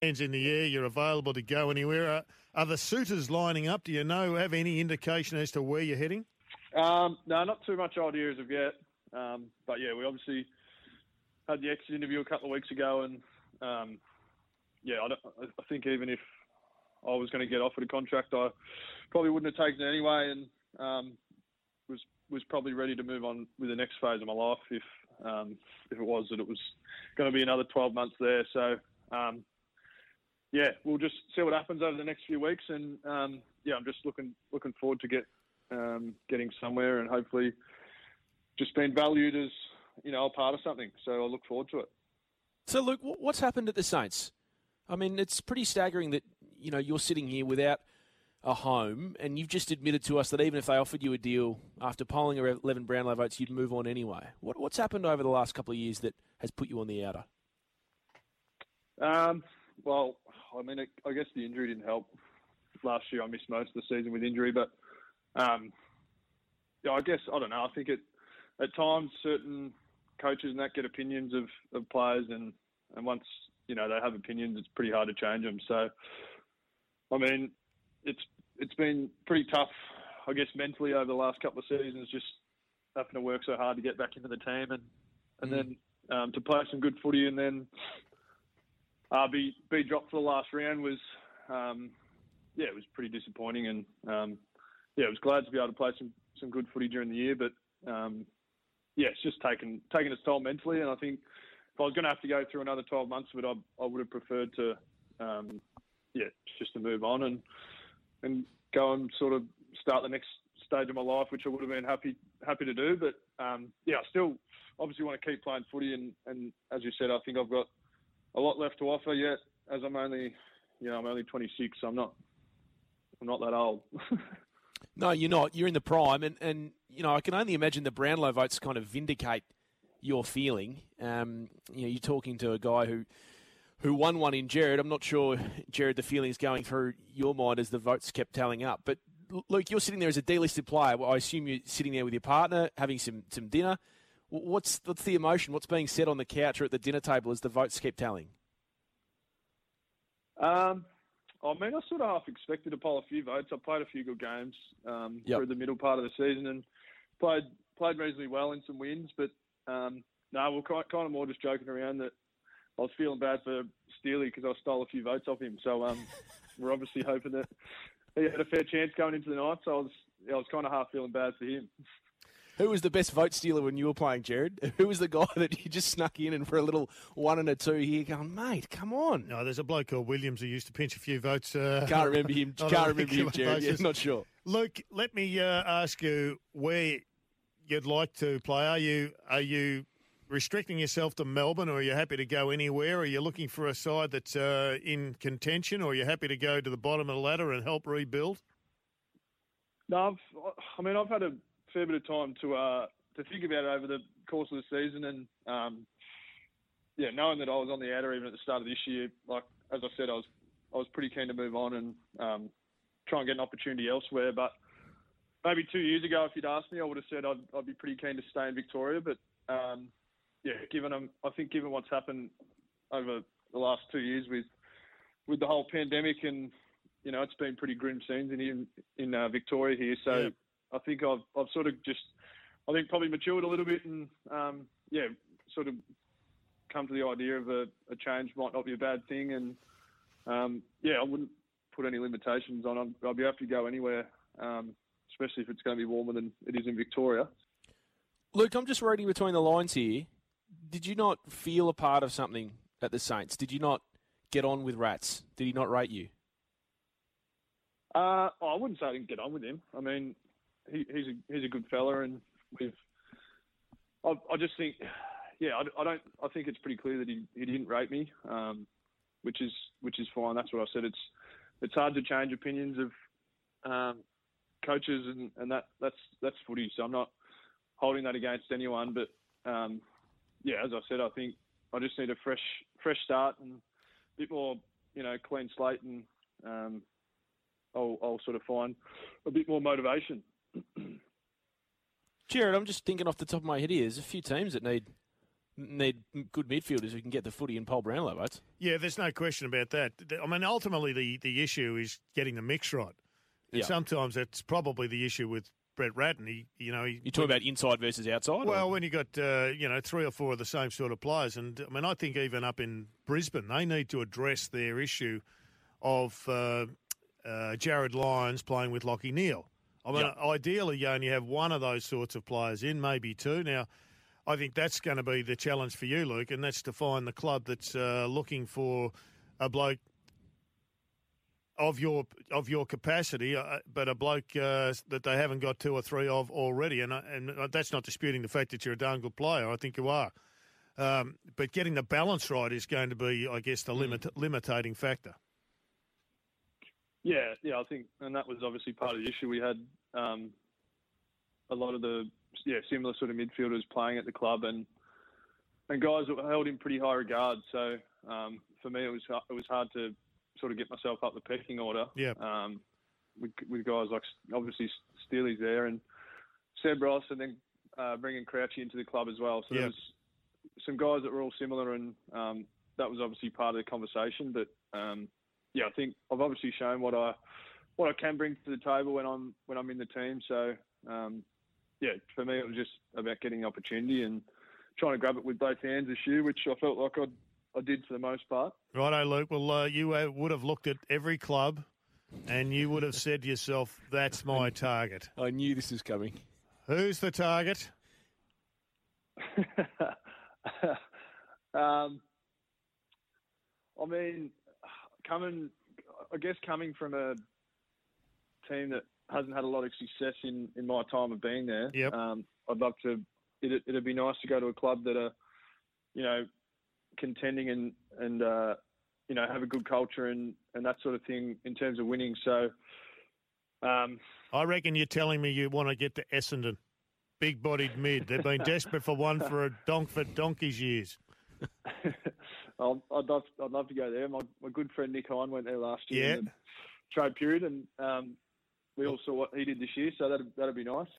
hands in the air, you're available to go anywhere. Are the suitors lining up? Do you have any indication as to where you're heading? No, not too much idea as of yet. But yeah, we obviously had the exit interview a couple of weeks ago, and I think even if I was going to get offered a contract, I probably wouldn't have taken it anyway, and was probably ready to move on with the next phase of my life if it was that it was going to be another 12 months there. So we'll just see what happens over the next few weeks, and I'm just looking forward to getting somewhere and hopefully just being valued as a part of something. So I look forward to it. So Luke, what's happened at the Saints? I mean, it's pretty staggering that you're sitting here without a home, and you've just admitted to us that even if they offered you a deal after polling 11 Brownlow votes, you'd move on anyway. What's happened over the last couple of years that has put you on the outer? Well, I mean, I guess the injury didn't help. Last year I missed most of the season with injury, but I guess, I don't know, I think at times certain coaches and that get opinions of players, and once, they have opinions, it's pretty hard to change them. So, I mean, it's been pretty tough, I guess, mentally over the last couple of seasons, just having to work so hard to get back into the team and then to play some good footy and then be dropped for the last round was, it was pretty disappointing. And, I was glad to be able to play some good footy during the year, but, it's just taken its toll mentally. And I think if I was going to have to go through another 12 months of it, I would have preferred to, just to move on and go and sort of start the next stage of my life, which I would have been happy to do. But I still obviously want to keep playing footy, and as you said, I think I've got a lot left to offer yet. As I'm only 26, so I'm not that old. No, you're not. You're in the prime, and I can only imagine the Brownlow votes kind of vindicate your feeling. You're talking to a guy who won one in Jared. I'm not sure, Jared, the feelings going through your mind as the votes kept tallying up. But, Luke, you're sitting there as a delisted player. Well, I assume you're sitting there with your partner, having some dinner. What's the emotion? What's being said on the couch or at the dinner table as the votes kept tallying? I mean, I sort of half expected to poll a few votes. I played a few good games through the middle part of the season and played reasonably well in some wins. But, we're kind of more just joking around that I was feeling bad for Steely because I stole a few votes off him. So we're obviously hoping that he had a fair chance going into the night. So I was kind of half feeling bad for him. Who was the best vote stealer when you were playing, Jared? Who was the guy that you just snuck in and for a little 1 and a 2 here going, mate, come on? No, there's a bloke called Williams who used to pinch a few votes. Can't remember him. Jared. Yeah, not sure. Luke, let me ask you where you'd like to play. Are you restricting yourself to Melbourne, or are you happy to go anywhere? Are you looking for a side that's in contention, or are you happy to go to the bottom of the ladder and help rebuild? No, I've had a fair bit of time to think about it over the course of the season, and knowing that I was on the outer even at the start of this year, like as I said, I was pretty keen to move on and try and get an opportunity elsewhere. But maybe 2 years ago, if you'd asked me, I would have said I'd be pretty keen to stay in Victoria. But given what's happened over the last 2 years with the whole pandemic, and it's been pretty grim scenes in Victoria here. So. Yeah. I think I've sort of probably matured a little bit and, sort of come to the idea of a change might not be a bad thing. And, I wouldn't put any limitations on. I'll be happy to go anywhere, especially if it's going to be warmer than it is in Victoria. Luke, I'm just reading between the lines here. Did you not feel a part of something at the Saints? Did you not get on with Rats? Did he not rate you? I wouldn't say I didn't get on with him. I mean, he's a good fella, and I just think, I think it's pretty clear that he didn't rate me, which is fine. That's what I said. It's hard to change opinions of coaches, and that's footy. So I'm not holding that against anyone. But as I said, I think I just need a fresh start and a bit more, clean slate, and I'll sort of find a bit more motivation. Jared, I'm just thinking off the top of my head here, there's a few teams that need need good midfielders who can get the footy in Paul Brownlow votes. Yeah, there's no question about that. I mean, ultimately, the issue is getting the mix right. And sometimes that's probably the issue with Brett Ratton. You're talking about inside versus outside? Well, when you got, 3 or 4 of the same sort of players. And, I mean, I think even up in Brisbane, they need to address their issue of Jared Lyons playing with Lachie Neale. I mean, ideally, you only have one of those sorts of players in, maybe two. Now, I think that's going to be the challenge for you, Luke, and that's to find the club that's looking for a bloke of your capacity, but a bloke that they haven't got 2 or 3 of already. And that's not disputing the fact that you're a darn good player. I think you are. But getting the balance right is going to be, I guess, the limiting factor. Yeah, I think, and that was obviously part of the issue. We had a lot of the similar sort of midfielders playing at the club, and guys that were held in pretty high regard. So for me, it was hard to sort of get myself up the pecking order. Yeah. With guys like obviously Steely's there and Seb Ross, and then bringing Crouchy into the club as well. So there was some guys that were all similar, and that was obviously part of the conversation. But I think I've obviously shown what I can bring to the table when I'm in the team. So for me, it was just about getting the opportunity and trying to grab it with both hands this year, which I felt like I did for the most part. Righto, Luke. Well, you would have looked at every club and you would have said to yourself, that's my target. I knew this was coming. Who's the target? I mean, coming from a team that hasn't had a lot of success in my time of being there, I'd love to. It'd be nice to go to a club that are, contending and have a good culture and that sort of thing in terms of winning. So, I reckon you're telling me you want to get to Essendon, big-bodied mid. They've been desperate for one for donkey's years. I'd love to go there. My good friend Nick Hine went there last year in the trade period, and we all saw what he did this year, so that'd be nice.